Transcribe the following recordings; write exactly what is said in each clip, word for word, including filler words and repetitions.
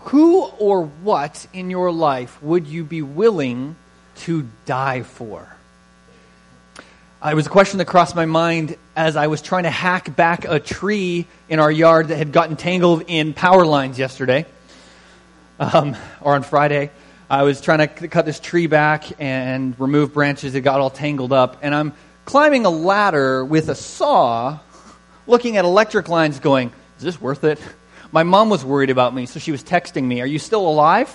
Who or what in your life would you be willing to die for? Uh, it was a question that crossed my mind as I was trying to hack back a tree in our yard that had gotten tangled in power lines yesterday, um, or on Friday. I was trying to c- cut this tree back and remove branches that got all tangled up, and I'm climbing a ladder with a saw, looking at electric lines going, is this worth it? My mom was worried about me, so she was texting me, are you still alive?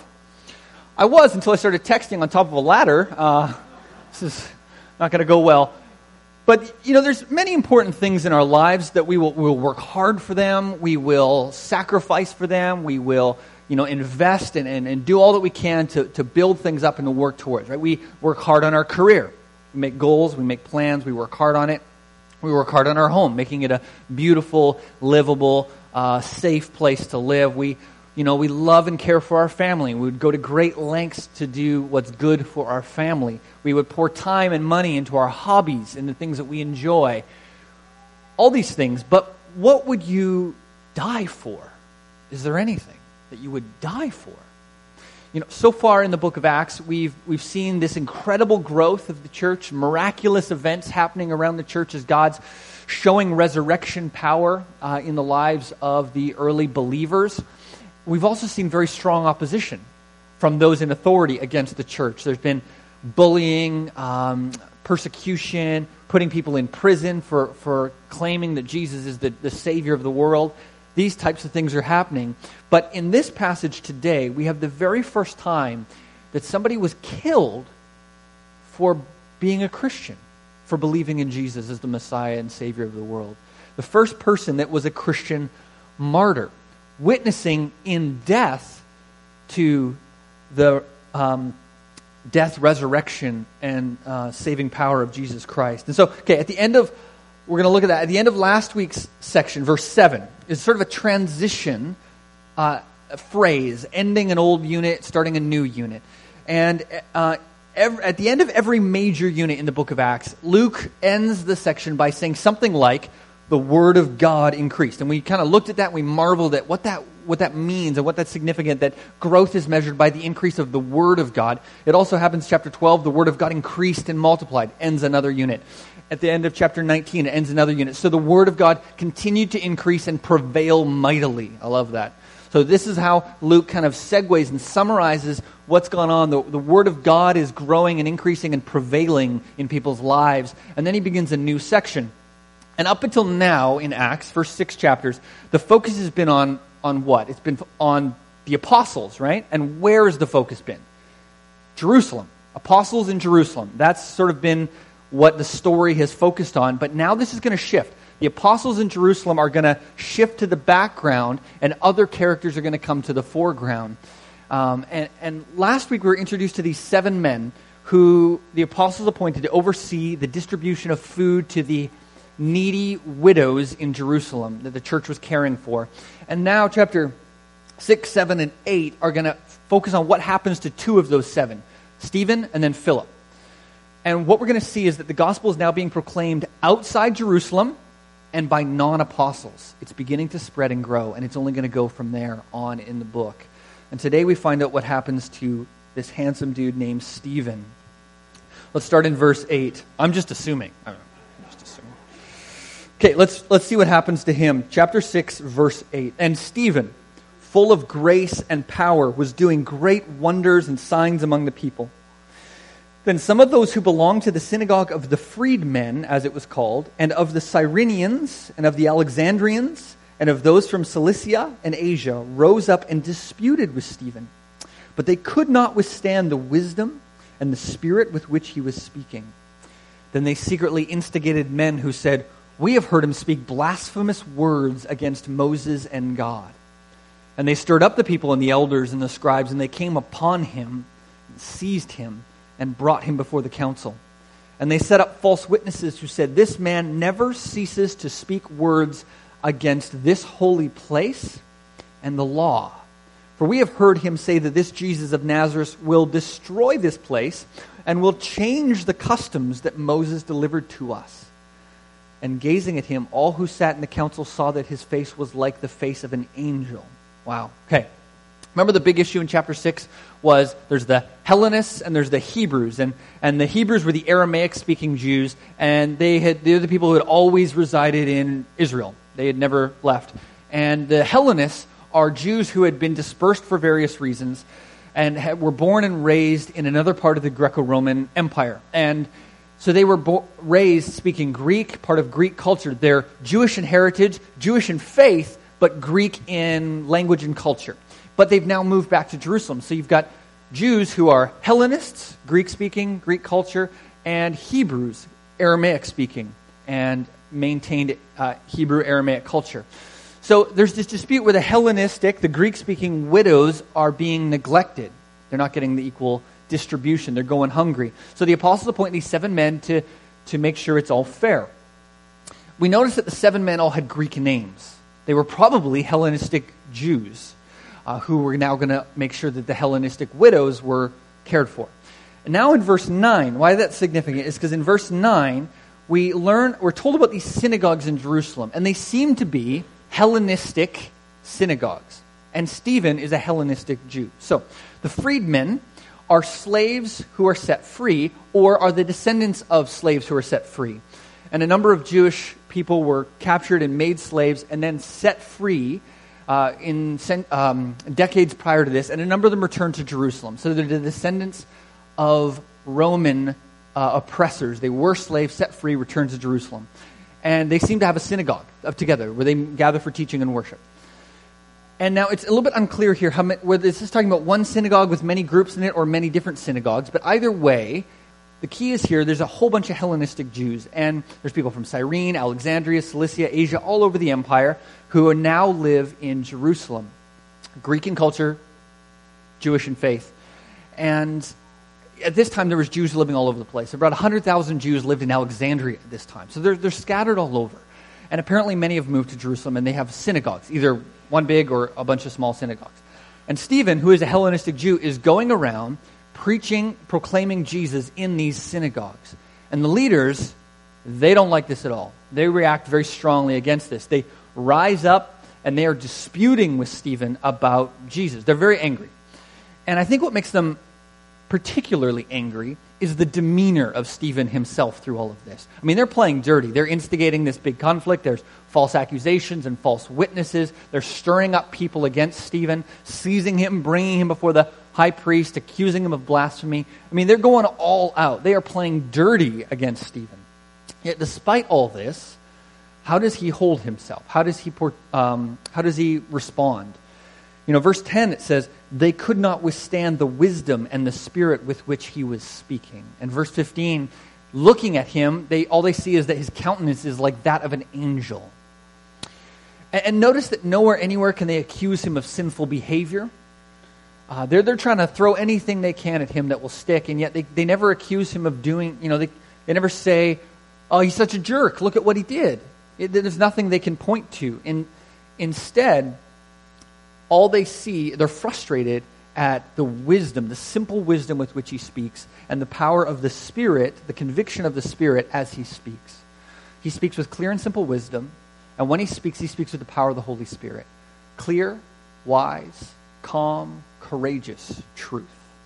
I was until I started texting on top of a ladder. Uh, this is not going to go well. But, you know, there's many important things in our lives that we will, we will work hard for them, we will sacrifice for them, we will, you know, invest and, and, and do all that we can to, to build things up and to work towards, right? We work hard on our career. We make goals, we make plans, we work hard on it. We work hard on our home, making it a beautiful, livable, uh, safe place to live. We, you know, we love and care for our family. We would go to great lengths to do what's good for our family. We would pour time and money into our hobbies and the things that we enjoy. All these things. But what would you die for? Is there anything that you would die for? You know, so far in the book of Acts, we've we've seen this incredible growth of the church, miraculous events happening around the church as God's showing resurrection power uh, in the lives of the early believers. We've also seen very strong opposition from those in authority against the church. There's been bullying, um, persecution, putting people in prison for, for claiming that Jesus is the, the Savior of the world. These types of things are happening. But in this passage today, we have the very first time that somebody was killed for being a Christian, for believing in Jesus as the Messiah and Savior of the world. The first person that was a Christian martyr, witnessing in death to the um, death, resurrection, and uh, saving power of Jesus Christ. And so, okay, at the end of We're going to look at that. At the end of last week's section, verse seven, is sort of a transition uh, phrase, ending an old unit, starting a new unit. And uh, every, at the end of every major unit in the book of Acts, Luke ends the section by saying something like, the word of God increased. And we kind of looked at that and we marveled at what that what that means and what that's significant, that growth is measured by the increase of the word of God. It also happens, chapter twelve, the word of God increased and multiplied, ends another unit. At the end of chapter nineteen, it ends another unit. So the word of God continued to increase and prevail mightily. I love that. So this is how Luke kind of segues and summarizes what's gone on. The, the word of God is growing and increasing and prevailing in people's lives. And then he begins a new section. And up until now in Acts, first six chapters, the focus has been on, on what? It's been on the apostles, right? And where has the focus been? Jerusalem. Apostles in Jerusalem. That's sort of been what the story has focused on. But now this is going to shift. The apostles in Jerusalem are going to shift to the background, and other characters are going to come to the foreground. Um, and, and last week we were introduced to these seven men who the apostles appointed to oversee the distribution of food to the needy widows in Jerusalem that the church was caring for. And now chapter six, seven, and eight are going to focus on what happens to two of those seven, Stephen and then Philip. And what we're going to see is that the gospel is now being proclaimed outside Jerusalem and by non-apostles. It's beginning to spread and grow, and it's only going to go from there on in the book. And today we find out what happens to this handsome dude named Stephen. Let's start in verse eight. I'm just assuming. I don't know. Okay, let's let's see what happens to him. Chapter six, verse eight. And Stephen, full of grace and power, was doing great wonders and signs among the people. Then some of those who belonged to the synagogue of the freedmen, as it was called, and of the Cyrenians, and of the Alexandrians, and of those from Cilicia and Asia, rose up and disputed with Stephen. But they could not withstand the wisdom and the spirit with which he was speaking. Then they secretly instigated men who said, "We have heard him speak blasphemous words against Moses and God." And they stirred up the people and the elders and the scribes, and they came upon him and seized him and brought him before the council. And they set up false witnesses who said, "This man never ceases to speak words against this holy place and the law. For we have heard him say that this Jesus of Nazareth will destroy this place and will change the customs that Moses delivered to us." And gazing at him, all who sat in the council saw that his face was like the face of an angel. Wow. Okay. Remember the big issue in chapter six was there's the Hellenists and there's the Hebrews. And, and the Hebrews were the Aramaic-speaking Jews, and they had they were the people who had always resided in Israel. They had never left. And the Hellenists are Jews who had been dispersed for various reasons and had, were born and raised in another part of the Greco-Roman Empire. And so they were bo- raised speaking Greek, part of Greek culture. They're Jewish in heritage, Jewish in faith, but Greek in language and culture. But they've now moved back to Jerusalem. So you've got Jews who are Hellenists, Greek-speaking, Greek culture, and Hebrews, Aramaic-speaking, and maintained uh, Hebrew Aramaic culture. So there's this dispute where the Hellenistic, the Greek-speaking widows are being neglected. They're not getting the equal distribution. They're going hungry. So the apostles appoint these seven men to, to make sure it's all fair. We notice that the seven men all had Greek names. They were probably Hellenistic Jews uh, who were now going to make sure that the Hellenistic widows were cared for. And now in verse nine, why that's significant is because in verse nine, we learn, we're told about these synagogues in Jerusalem, and they seem to be Hellenistic synagogues. And Stephen is a Hellenistic Jew. So, the freedmen are slaves who are set free, or are the descendants of slaves who are set free. And a number of Jewish people were captured and made slaves and then set free uh, in um, decades prior to this, and a number of them returned to Jerusalem. So they're the descendants of Roman uh, oppressors. They were slaves, set free, returned to Jerusalem. And they seem to have a synagogue of together where they gather for teaching and worship. And now it's a little bit unclear here how, whether this is talking about one synagogue with many groups in it or many different synagogues. But either way, the key is here, there's a whole bunch of Hellenistic Jews. And there's people from Cyrene, Alexandria, Cilicia, Asia, all over the empire who now live in Jerusalem. Greek in culture, Jewish in faith. And at this time, there was Jews living all over the place. About one hundred thousand Jews lived in Alexandria at this time. So they're, they're scattered all over. And apparently many have moved to Jerusalem, and they have synagogues, either one big or a bunch of small synagogues. And Stephen, who is a Hellenistic Jew, is going around preaching, proclaiming Jesus in these synagogues. And the leaders, they don't like this at all. They react very strongly against this. They rise up, and they are disputing with Stephen about Jesus. They're very angry. And I think what makes them particularly angry is the demeanor of Stephen himself through all of this. I mean, they're playing dirty. They're instigating this big conflict. There's false accusations and false witnesses. They're stirring up people against Stephen, seizing him, bringing him before the high priest, accusing him of blasphemy. I mean, they're going all out. They are playing dirty against Stephen. Yet despite all this, how does he hold himself? How does he um, how does he respond? You know, verse ten, it says, they could not withstand the wisdom and the spirit with which he was speaking. And verse fifteen, looking at him, they all they see is that his countenance is like that of an angel. And, and notice that nowhere, anywhere can they accuse him of sinful behavior. Uh, they're, they're trying to throw anything they can at him that will stick, and yet they, they never accuse him of doing, you know, they, they never say, oh, he's such a jerk, look at what he did. It, there's nothing they can point to. In, instead, all they see, they're frustrated at the wisdom, the simple wisdom with which he speaks, and the power of the Spirit, the conviction of the Spirit as he speaks. He speaks with clear and simple wisdom, and when he speaks, he speaks with the power of the Holy Spirit. Clear, wise, calm, courageous truth.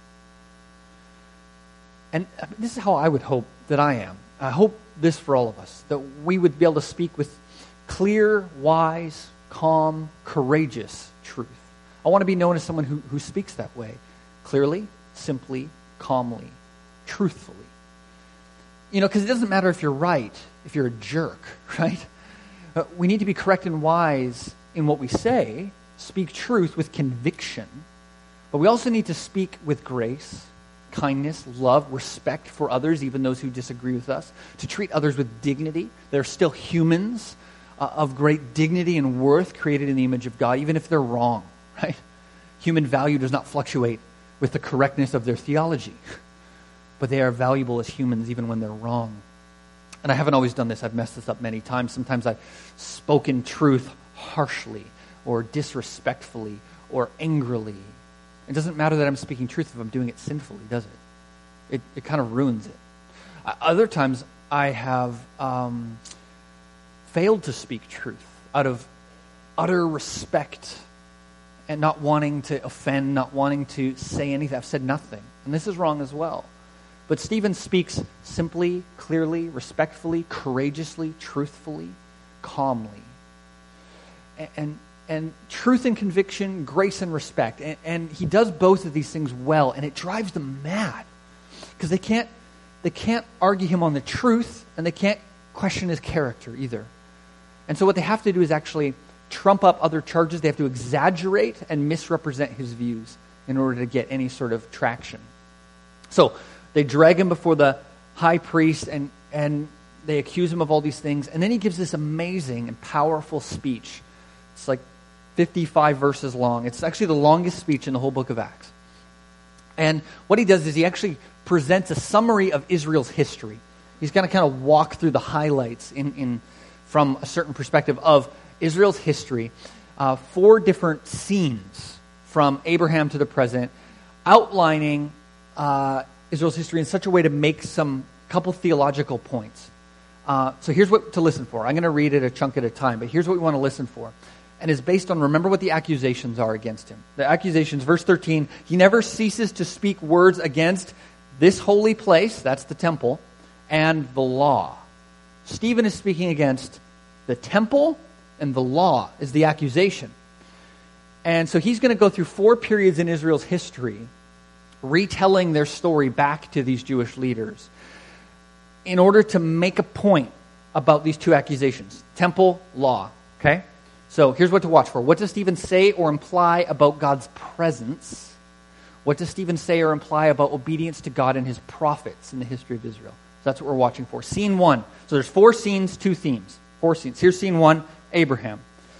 And this is how I would hope that I am. I hope this for all of us, that we would be able to speak with clear, wise, calm, courageous truth. I want to be known as someone who, who speaks that way, clearly, simply, calmly, truthfully. You know, because it doesn't matter if you're right, if you're a jerk, right? Uh, we need to be correct and wise in what we say, speak truth with conviction, but we also need to speak with grace, kindness, love, respect for others, even those who disagree with us, to treat others with dignity. They're still humans uh, of great dignity and worth, created in the image of God, even if they're wrong, right? Human value does not fluctuate with the correctness of their theology, but they are valuable as humans even when they're wrong. And I haven't always done this. I've messed this up many times. Sometimes I've spoken truth harshly or disrespectfully or angrily. It doesn't matter that I'm speaking truth if I'm doing it sinfully, does it? It, it kind of ruins it. Uh, other times I have um, failed to speak truth out of utter respect and not wanting to offend, not wanting to say anything. I've said nothing. And this is wrong as well. But Stephen speaks simply, clearly, respectfully, courageously, truthfully, calmly. And, and, and truth and conviction, grace and respect. And, and he does both of these things well, and it drives them mad. Because they can't, they can't argue him on the truth, and they can't question his character either. And so what they have to do is actually trump up other charges. They have to exaggerate and misrepresent his views in order to get any sort of traction. So they drag him before the high priest, and, and they accuse him of all these things. And then he gives this amazing and powerful speech. It's like fifty-five verses long. It's actually the longest speech in the whole book of Acts. And what he does is he actually presents a summary of Israel's history. He's going to kind of walk through the highlights in, in from a certain perspective of Israel's history. Uh, four different scenes from Abraham to the present, outlining uh, Israel's history in such a way to make some couple theological points. Uh, so here's what to listen for. I'm going to read it a chunk at a time, but here's what we want to listen for. And is based on, remember what the accusations are against him. The accusations, verse thirteen, he never ceases to speak words against this holy place, that's the temple, and the law. Stephen is speaking against the temple and the law is the accusation. And so he's going to go through four periods in Israel's history, retelling their story back to these Jewish leaders in order to make a point about these two accusations, temple, law, okay? So here's what to watch for. What does Stephen say or imply about God's presence? What does Stephen say or imply about obedience to God and his prophets in the history of Israel? So that's what we're watching for. Scene one. So there's four scenes, two themes. Four scenes. Here's scene one, Abraham.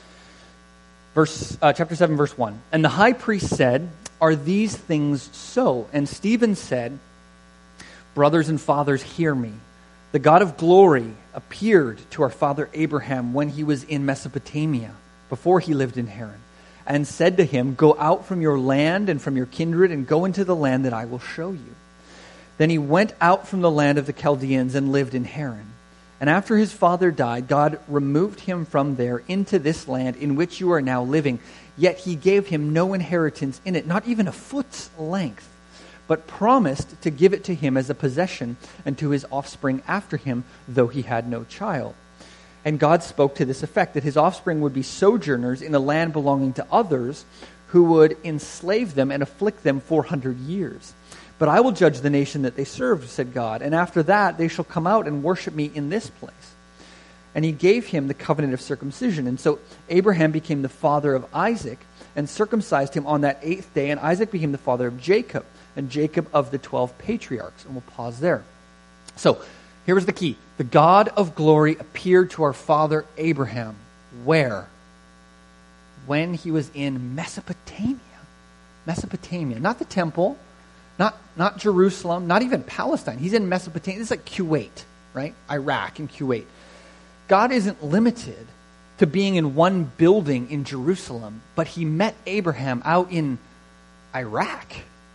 Verse uh, chapter seven, verse one. And the high priest said, "Are these things so?" And Stephen said, "Brothers and fathers, hear me. The God of glory appeared to our father Abraham when he was in Mesopotamia, before he lived in Haran, and said to him, 'Go out from your land and from your kindred and go into the land that I will show you.' Then he went out from the land of the Chaldeans and lived in Haran. And after his father died, God removed him from there into this land in which you are now living. Yet he gave him no inheritance in it, not even a foot's length, but promised to give it to him as a possession and to his offspring after him, though he had no child. And God spoke to this effect, that his offspring would be sojourners in a land belonging to others, who would enslave them and afflict them four hundred years. But I will judge the nation that they served, said God, and after that they shall come out and worship me in this place. And he gave him the covenant of circumcision. And so Abraham became the father of Isaac and circumcised him on that eighth day. And Isaac became the father of Jacob, and Jacob of the twelve patriarchs. And we'll pause there. So here's the key. The God of glory appeared to our father Abraham. Where? When he was in Mesopotamia. Mesopotamia. Not the temple. Not, not Jerusalem. Not even Palestine. He's in Mesopotamia. This is like Kuwait, right? Iraq and Kuwait. God isn't limited to being in one building in Jerusalem, but he met Abraham out in Iraq,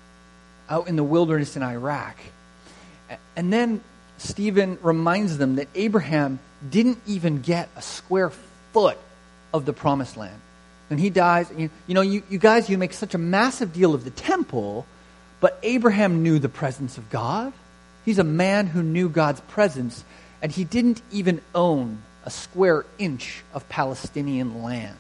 out in the wilderness in Iraq. And then Stephen reminds them that Abraham didn't even get a square foot of the promised land. When he dies, you, you know, you, you guys, you make such a massive deal of the temple, but Abraham knew the presence of God. He's a man who knew God's presence, and he didn't even own a square inch of Palestinian land.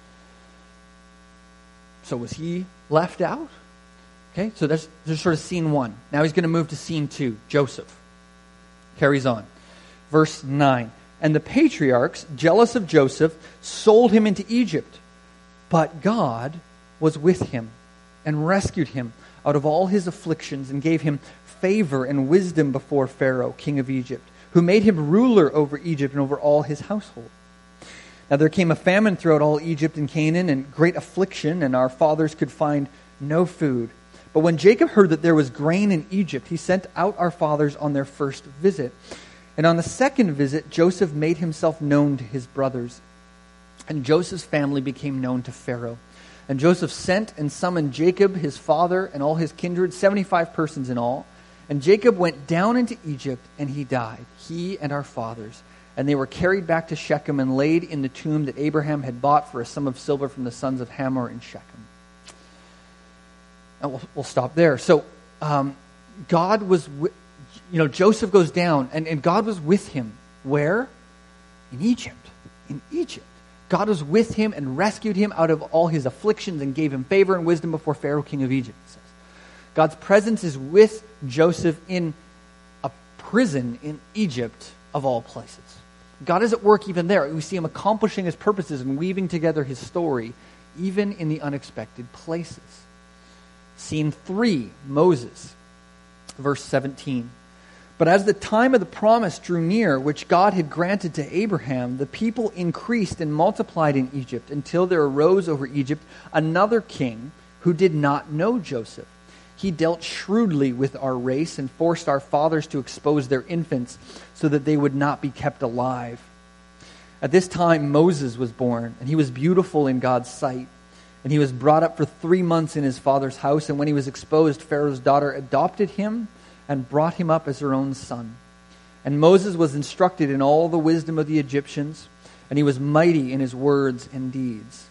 So was he left out? Okay, so there's, there's sort of scene one. Now he's going to move to scene two, Joseph. Carries on. Verse nine. And the patriarchs, jealous of Joseph, sold him into Egypt. But God was with him and rescued him out of all his afflictions and gave him favor and wisdom before Pharaoh, king of Egypt, who made him ruler over Egypt and over all his household. Now there came a famine throughout all Egypt and Canaan, and great affliction, and our fathers could find no food. But when Jacob heard that there was grain in Egypt, he sent out our fathers on their first visit. And on the second visit, Joseph made himself known to his brothers. And Joseph's family became known to Pharaoh. And Joseph sent and summoned Jacob, his father, and all his kindred, seventy-five persons in all. And Jacob went down into Egypt, and he died, he and our fathers. And they were carried back to Shechem and laid in the tomb that Abraham had bought for a sum of silver from the sons of Hamor in Shechem. And we'll, we'll stop there. So um, God was, wi- you know, Joseph goes down, and, and God was with him. Where? In Egypt. In Egypt. God was with him and rescued him out of all his afflictions and gave him favor and wisdom before Pharaoh, king of Egypt. It says. God's presence is with Joseph in a prison in Egypt, of all places. God is at work even there. We see him accomplishing his purposes and weaving together his story, even in the unexpected places. Scene three, Moses, verse seventeen. But as the time of the promise drew near, which God had granted to Abraham, the people increased and multiplied in Egypt until there arose over Egypt another king who did not know Joseph. He dealt shrewdly with our race and forced our fathers to expose their infants so that they would not be kept alive. At this time, Moses was born, and he was beautiful in God's sight. And he was brought up for three months in his father's house, and when he was exposed, Pharaoh's daughter adopted him and brought him up as her own son. And Moses was instructed in all the wisdom of the Egyptians, and he was mighty in his words and deeds.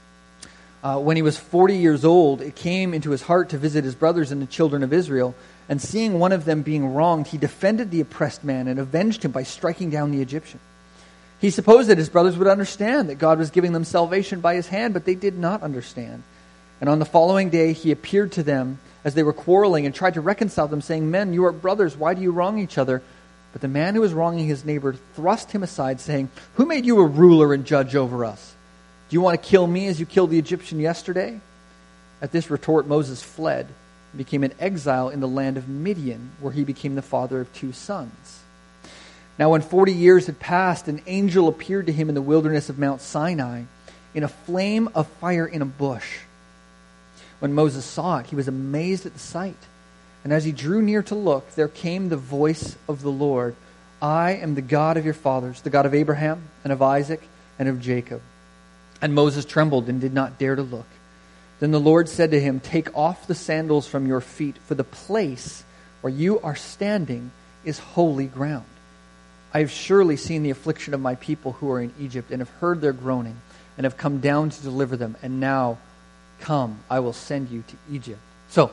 Uh, when he was forty years old, it came into his heart to visit his brothers and the children of Israel, and seeing one of them being wronged, he defended the oppressed man and avenged him by striking down the Egyptian. He supposed that his brothers would understand that God was giving them salvation by his hand, but they did not understand. And on the following day he appeared to them as they were quarreling and tried to reconcile them, saying, "Men, you are brothers, why do you wrong each other?" But the man who was wronging his neighbor thrust him aside, saying, "Who made you a ruler and judge over us? Do you want to kill me as you killed the Egyptian yesterday?" At this retort, Moses fled and became an exile in the land of Midian, where he became the father of two sons. Now when forty years had passed, an angel appeared to him in the wilderness of Mount Sinai in a flame of fire in a bush. When Moses saw it, he was amazed at the sight. And as he drew near to look, there came the voice of the Lord, "I am the God of your fathers, the God of Abraham and of Isaac and of Jacob." And Moses trembled and did not dare to look. Then the Lord said to him, "Take off the sandals from your feet, for the place where you are standing is holy ground. I have surely seen the affliction of my people who are in Egypt, and have heard their groaning, and have come down to deliver them. And now, come, I will send you to Egypt." So,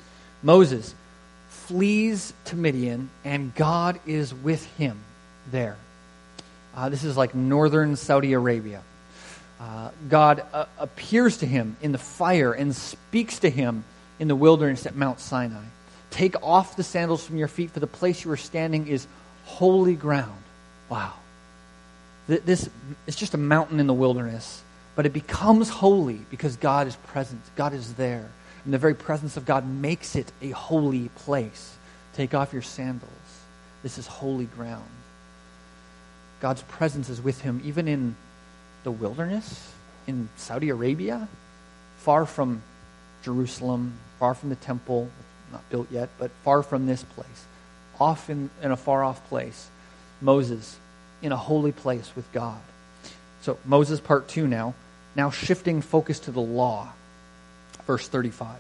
Moses flees to Midian, and God is with him there. Uh, this is like northern Saudi Arabia. Uh, God uh, appears to him in the fire and speaks to him in the wilderness at Mount Sinai. "Take off the sandals from your feet, for the place you are standing is holy ground." Wow. This is just a mountain in the wilderness, but it becomes holy because God is present. God is there. And the very presence of God makes it a holy place. Take off your sandals. This is holy ground. God's presence is with him even in the wilderness, in Saudi Arabia, far from Jerusalem, far from the temple, not built yet, but far from this place. Off in, in a far-off place. Moses in a holy place with God. So Moses part two now. Now shifting focus to the law. Verse thirty-five.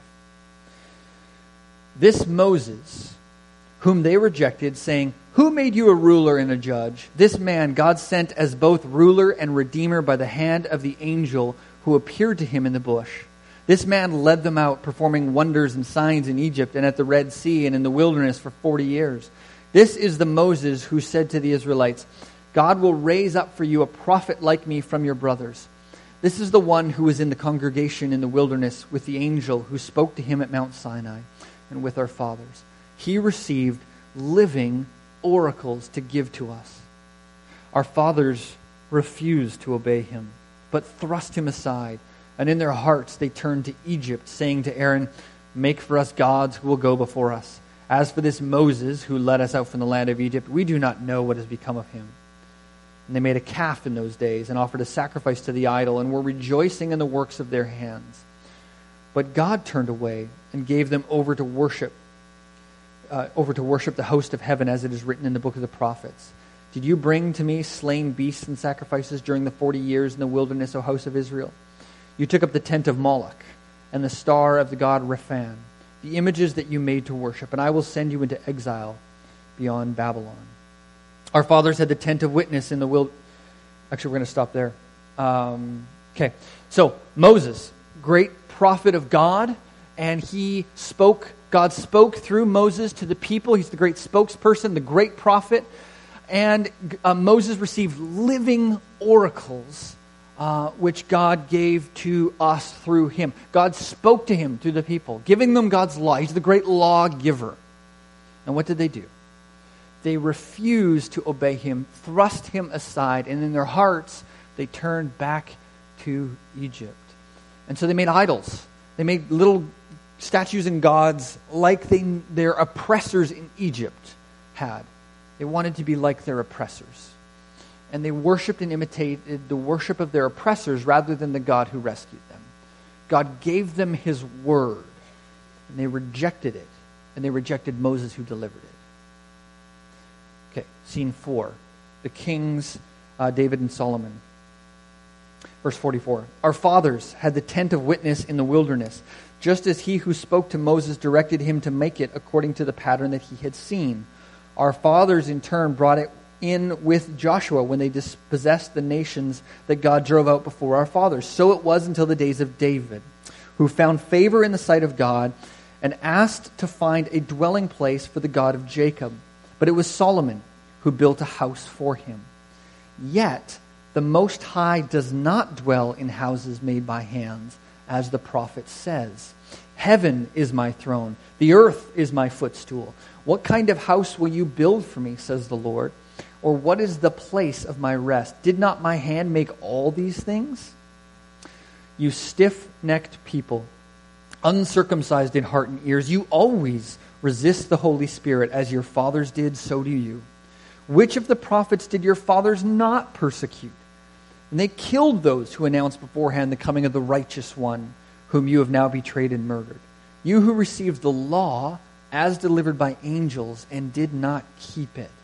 This Moses, whom they rejected, saying, "Who made you a ruler and a judge?" This man God sent as both ruler and redeemer by the hand of the angel who appeared to him in the bush. This man led them out, performing wonders and signs in Egypt and at the Red Sea and in the wilderness for forty years. This is the Moses who said to the Israelites, "God will raise up for you a prophet like me from your brothers." This is the one who was in the congregation in the wilderness with the angel who spoke to him at Mount Sinai and with our fathers. He received living oracles to give to us. Our fathers refused to obey him, but thrust him aside. And in their hearts they turned to Egypt, saying to Aaron, "Make for us gods who will go before us. As for this Moses who led us out from the land of Egypt, we do not know what has become of him." And they made a calf in those days and offered a sacrifice to the idol and were rejoicing in the works of their hands. But God turned away and gave them over to worship, uh, over to worship the host of heaven, as it is written in the book of the prophets. "Did you bring to me slain beasts and sacrifices during the forty years in the wilderness, O house of Israel? You took up the tent of Moloch and the star of the god Rephan, the images that you made to worship, and I will send you into exile beyond Babylon." Our fathers had the tent of witness in the wild. Actually, we're going to stop there. Um, okay, so Moses, great prophet of God, and he spoke, God spoke through Moses to the people. He's the great spokesperson, the great prophet. And uh, Moses received living oracles, uh, which God gave to us through him. God spoke to him through the people, giving them God's law. He's the great lawgiver. And what did they do? They refused to obey him, thrust him aside, and in their hearts, they turned back to Egypt. And so they made idols. They made little statues and gods like they, their oppressors in Egypt had. They wanted to be like their oppressors. And they worshipped and imitated the worship of their oppressors rather than the God who rescued them. God gave them his word, and they rejected it. And they rejected Moses who delivered it. Okay, scene four. The kings, uh, David and Solomon. Verse forty-four. Our fathers had the tent of witness in the wilderness, just as he who spoke to Moses directed him to make it according to the pattern that he had seen. Our fathers in turn brought it in with Joshua when they dispossessed the nations that God drove out before our fathers. So it was until the days of David, who found favor in the sight of God and asked to find a dwelling place for the God of Jacob. But it was Solomon who built a house for him. Yet the Most High does not dwell in houses made by hands, as the prophet says. Heaven is my throne, the earth is my footstool. What kind of house will you build for me, says the Lord? Or what is the place of my rest? Did not my hand make all these things? You stiff-necked people, uncircumcised in heart and ears, you always resist the Holy Spirit, as your fathers did, so do you. Which of the prophets did your fathers not persecute? And they killed those who announced beforehand the coming of the righteous one, whom you have now betrayed and murdered. You who received the law as delivered by angels and did not keep it.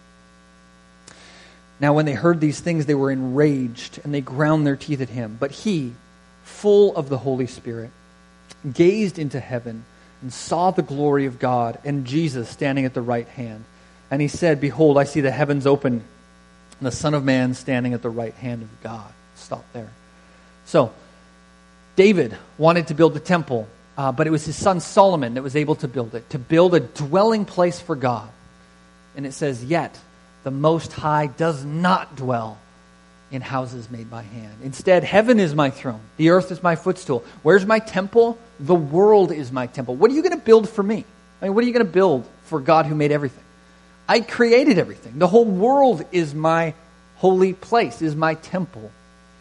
Now when they heard these things, they were enraged, and they ground their teeth at him. But he, full of the Holy Spirit, gazed into heaven and saw the glory of God and Jesus standing at the right hand. And he said, Behold, I see the heavens open, and the Son of Man standing at the right hand of God. Stop there. So, David wanted to build the temple, uh, but it was his son Solomon that was able to build it, to build a dwelling place for God. And it says, Yet the Most High does not dwell in houses made by hand. Instead, heaven is my throne. The earth is my footstool. Where's my temple? The world is my temple. What are you going to build for me? I mean, what are you going to build for God who made everything? I created everything. The whole world is my holy place, is my temple.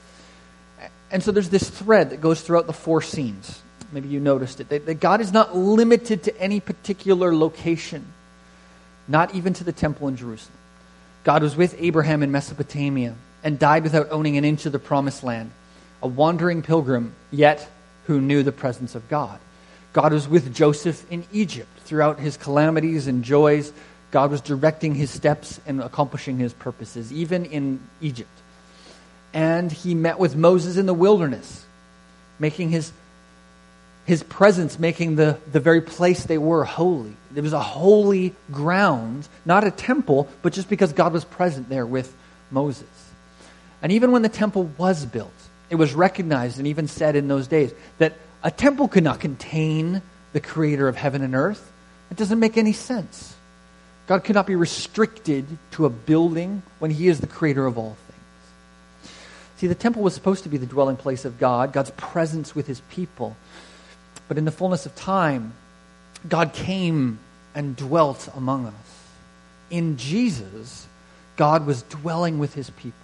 And so there's this thread that goes throughout the four scenes. Maybe you noticed it. That, that God is not limited to any particular location, not even to the temple in Jerusalem. God was with Abraham in Mesopotamia and died without owning an inch of the promised land, a wandering pilgrim, yet who knew the presence of God. God was with Joseph in Egypt. Throughout his calamities and joys, God was directing his steps and accomplishing his purposes, even in Egypt. And he met with Moses in the wilderness, making his, his presence, making the, the very place they were holy. There was a holy ground, not a temple, but just because God was present there with Moses. And even when the temple was built, it was recognized and even said in those days that a temple could not contain the creator of heaven and earth. It doesn't make any sense. God could not be restricted to a building when he is the creator of all things. See, the temple was supposed to be the dwelling place of God, God's presence with his people. But in the fullness of time, God came and dwelt among us. In Jesus, God was dwelling with his people.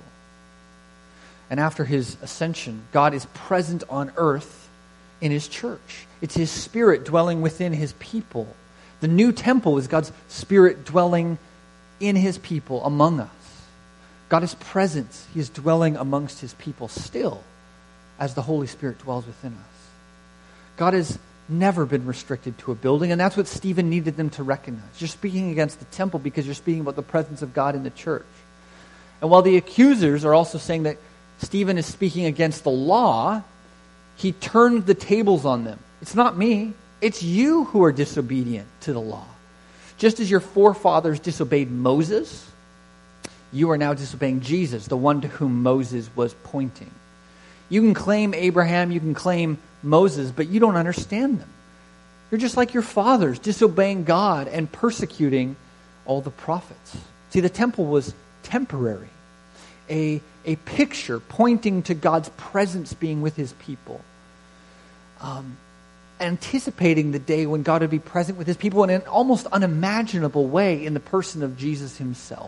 And after his ascension, God is present on earth in his church. It's his Spirit dwelling within his people. The new temple is God's Spirit dwelling in his people, among us. God is present. He is dwelling amongst his people still as the Holy Spirit dwells within us. God has never been restricted to a building, and that's what Stephen needed them to recognize. You're speaking against the temple because you're speaking about the presence of God in the church. And while the accusers are also saying that Stephen is speaking against the law, he turned the tables on them. It's not me. It's you who are disobedient to the law. Just as your forefathers disobeyed Moses, you are now disobeying Jesus, the one to whom Moses was pointing. You can claim Abraham, you can claim Moses, but you don't understand them. You're just like your fathers, disobeying God and persecuting all the prophets. See, the temple was temporary, a, a picture pointing to God's presence being with his people, um, anticipating the day when God would be present with his people in an almost unimaginable way in the person of Jesus himself.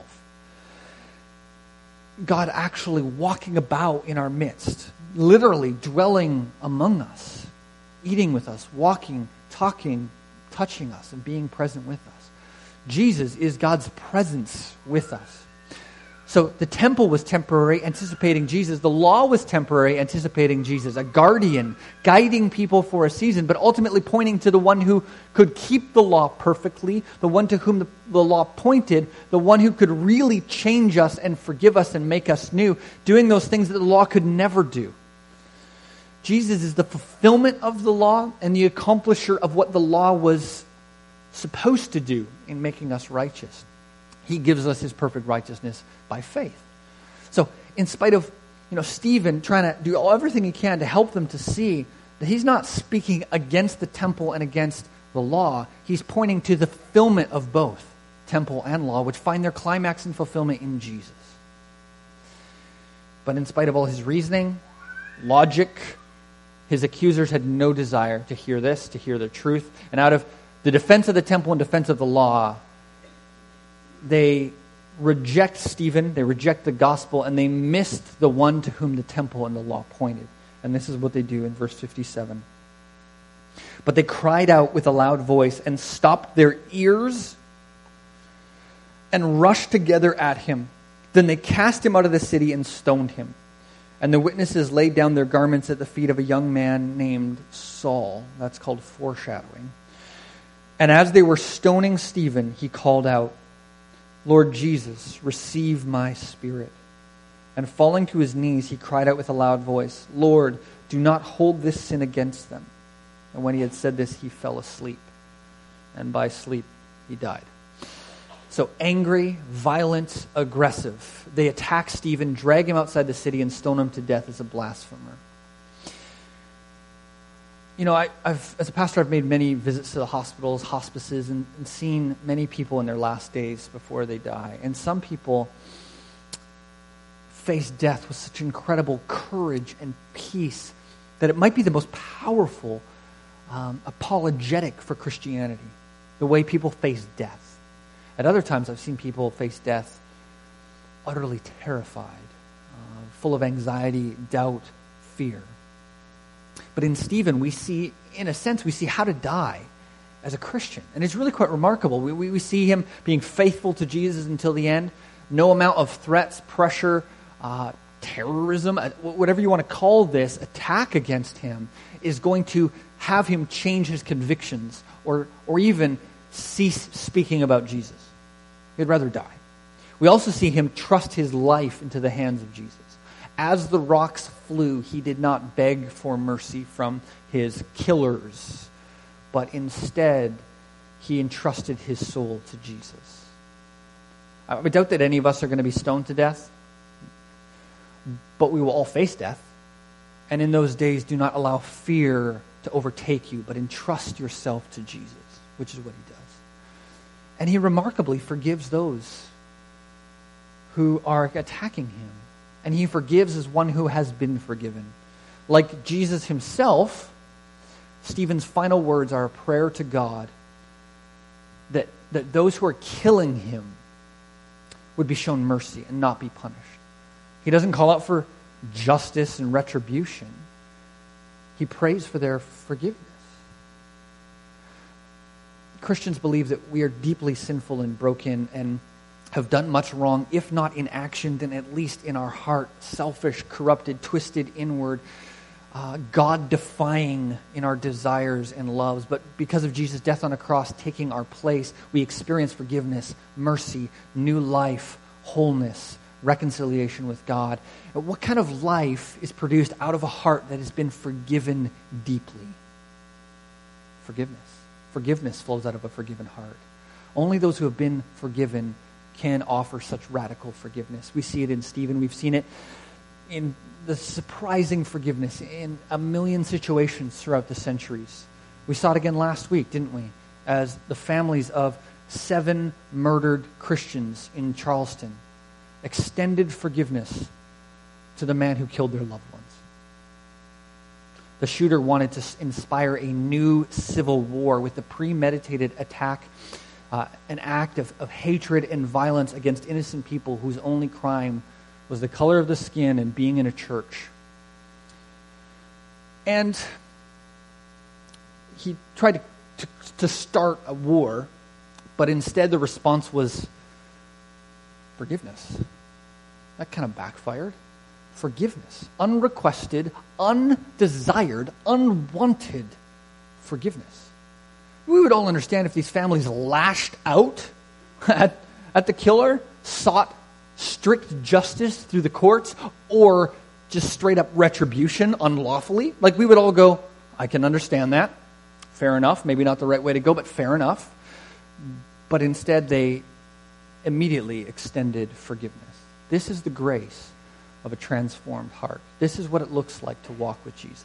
God actually walking about in our midst, literally dwelling among us, eating with us, walking, talking, touching us, and being present with us. Jesus is God's presence with us. So the temple was temporary, anticipating Jesus. The law was temporary, anticipating Jesus, a guardian, guiding people for a season, but ultimately pointing to the one who could keep the law perfectly, the one to whom the, the law pointed, the one who could really change us and forgive us and make us new, doing those things that the law could never do. Jesus is the fulfillment of the law and the accomplisher of what the law was supposed to do in making us righteous. He gives us his perfect righteousness by faith. So in spite of, you know, Stephen trying to do everything he can to help them to see that he's not speaking against the temple and against the law, he's pointing to the fulfillment of both temple and law, which find their climax and fulfillment in Jesus. But in spite of all his reasoning, logic, his accusers had no desire to hear this, to hear the truth. And out of the defense of the temple and defense of the law, they reject Stephen, they reject the gospel, and they missed the one to whom the temple and the law pointed. And this is what they do in verse fifty-seven. But they cried out with a loud voice and stopped their ears and rushed together at him. Then they cast him out of the city and stoned him. And the witnesses laid down their garments at the feet of a young man named Saul. That's called foreshadowing. And as they were stoning Stephen, he called out, "Lord Jesus, receive my spirit." And falling to his knees, he cried out with a loud voice, "Lord, do not hold this sin against them." And when he had said this, he fell asleep. And by sleep, he died. So angry, violent, aggressive. They attack Stephen, drag him outside the city, and stone him to death as a blasphemer. You know, I, I've, as a pastor, I've made many visits to the hospitals, hospices, and, and seen many people in their last days before they die. And some people face death with such incredible courage and peace that it might be the most powerful um, apologetic for Christianity, the way people face death. At other times, I've seen people face death utterly terrified, uh, full of anxiety, doubt, fear. But in Stephen, we see, in a sense, we see how to die as a Christian. And it's really quite remarkable. We, we, we see him being faithful to Jesus until the end. No amount of threats, pressure, uh, terrorism, whatever you want to call this, attack against him is going to have him change his convictions or, or even cease speaking about Jesus. He'd rather die. We also see him trust his life into the hands of Jesus. As the rocks flew, he did not beg for mercy from his killers, but instead he entrusted his soul to Jesus. I doubt that any of us are going to be stoned to death, but we will all face death. And in those days, do not allow fear to overtake you, but entrust yourself to Jesus, which is what he does. And he remarkably forgives those who are attacking him. And he forgives as one who has been forgiven. Like Jesus himself, Stephen's final words are a prayer to God that, that those who are killing him would be shown mercy and not be punished. He doesn't call out for justice and retribution. He prays for their forgiveness. Christians believe that we are deeply sinful and broken and have done much wrong, if not in action, then at least in our heart, selfish, corrupted, twisted inward, uh, God-defying in our desires and loves. But because of Jesus' death on a cross, taking our place, we experience forgiveness, mercy, new life, wholeness, reconciliation with God. And what kind of life is produced out of a heart that has been forgiven deeply? Forgiveness. Forgiveness flows out of a forgiven heart. Only those who have been forgiven can offer such radical forgiveness. We see it in Stephen. We've seen it in the surprising forgiveness in a million situations throughout the centuries We saw it again last week, didn't we? As the families of seven murdered Christians in Charleston extended forgiveness to the man who killed their loved ones. The shooter wanted to inspire a new civil war with the premeditated attack, uh, an act of, of hatred and violence against innocent people whose only crime was the color of the skin and being in a church. And he tried to, to, to start a war, but instead the response was forgiveness. That kind of backfired. Forgiveness. Unrequested, undesired, unwanted forgiveness. We would all understand if these families lashed out at, at the killer, sought strict justice through the courts, or just straight up retribution unlawfully. Like, we would all go, I can understand that. Fair enough. Maybe not the right way to go, but fair enough. But instead they immediately extended forgiveness. This is the grace of a transformed heart. This is what it looks like to walk with Jesus.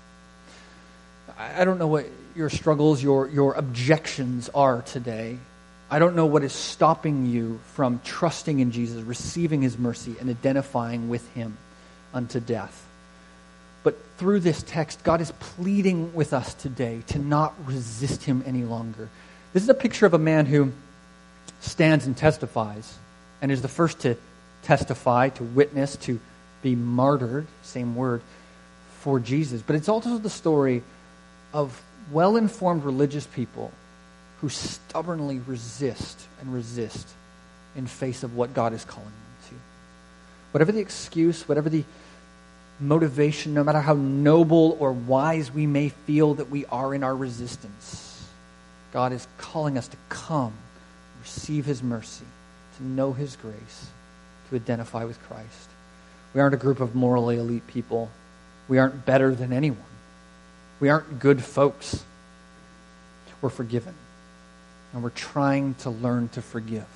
I don't know what your struggles, your, your objections are today. I don't know what is stopping you from trusting in Jesus, receiving his mercy, and identifying with him unto death. But through this text, God is pleading with us today to not resist him any longer. This is a picture of a man who stands and testifies, and is the first to testify, to witness, to be martyred, same word, for Jesus. But it's also the story of well-informed religious people who stubbornly resist and resist in face of what God is calling them to. Whatever the excuse, whatever the motivation, no matter how noble or wise we may feel that we are in our resistance, God is calling us to come, receive his mercy, to know his grace, to identify with Christ. We aren't a group of morally elite people. We aren't better than anyone. We aren't good folks. We're forgiven. And we're trying to learn to forgive.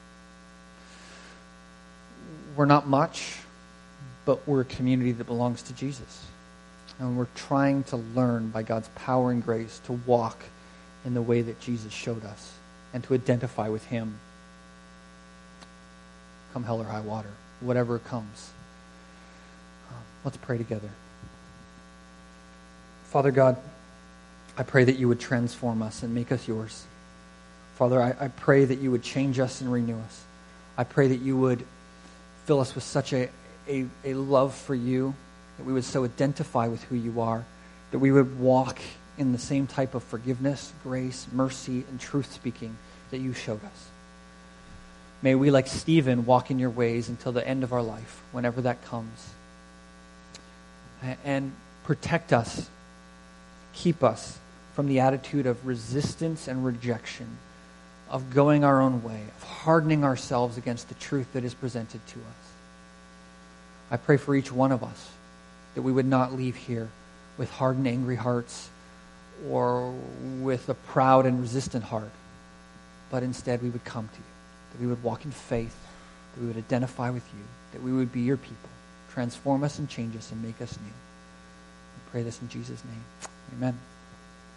We're not much, but we're a community that belongs to Jesus. And we're trying to learn by God's power and grace to walk in the way that Jesus showed us and to identify with him. Come hell or high water, whatever comes. Let's pray together. Father God, I pray that you would transform us and make us yours. Father, I, I pray that you would change us and renew us. I pray that you would fill us with such a, a, a love for you, that we would so identify with who you are, that we would walk in the same type of forgiveness, grace, mercy, and truth-speaking that you showed us. May we, like Stephen, walk in your ways until the end of our life, whenever that comes. And protect us, keep us from the attitude of resistance and rejection, of going our own way, of hardening ourselves against the truth that is presented to us. I pray for each one of us that we would not leave here with hard and angry hearts or with a proud and resistant heart, but instead we would come to you, that we would walk in faith, that we would identify with you, that we would be your people. Transform us and change us and make us new. We pray this in Jesus' name. Amen.